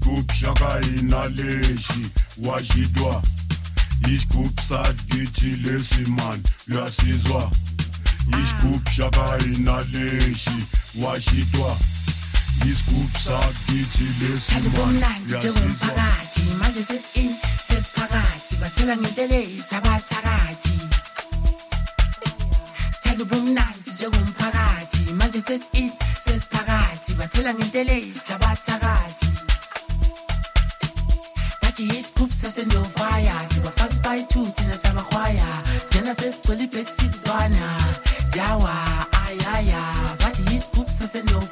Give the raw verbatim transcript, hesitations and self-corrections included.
Iskup shaka inaleshi washidwa. Iskup sadgiti lesiman yasizwa. Iskup shaka inaleshi washidwa. Iskup sadgiti lesiman yasizwa. Manje sesin sesiphakathi bathela ngentelezi abathakathi. Sithanda ubumnandi njengomphakathi manje sesin sesiphakathi bathela ngentelezi abathakathi. Bathi iscoop sasendofaya sibafaka isibayi-two thina samahwaya singena sesigcwele i-backseat ntwana ziyawa ayaya. Bathi iscoop sasendofaya